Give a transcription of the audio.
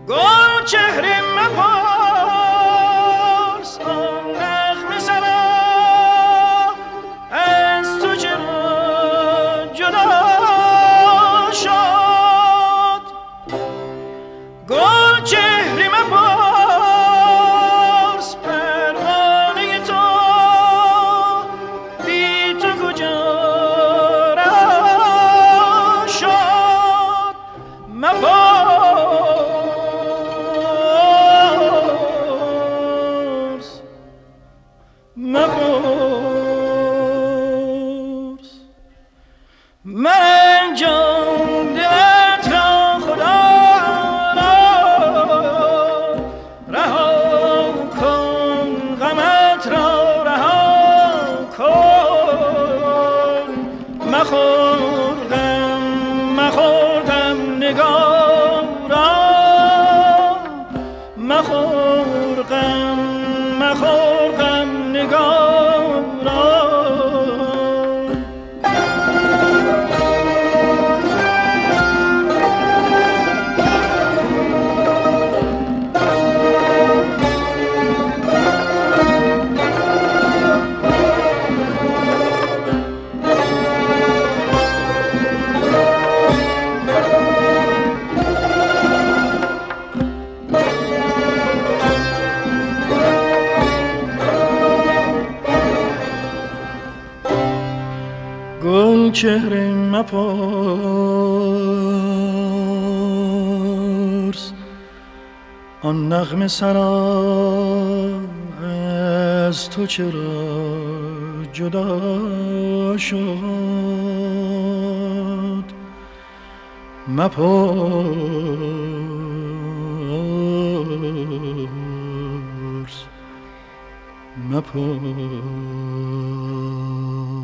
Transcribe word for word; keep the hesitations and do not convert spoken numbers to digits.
گل چهره مپرس آن نغمه سرا از تو چرا جدا شد. گل چهره مپرس پروانه تو بی تو کجا رها شد. مپرس مپرس من جان دلت را خدا را رها کن، غمت را رها کن. مخور غم مخور غم نگارا، مخور غم مخور غم نگارا. گل چهره مپرس آن نغمه سرا از تو چرا جدا شد. مپرس مپرس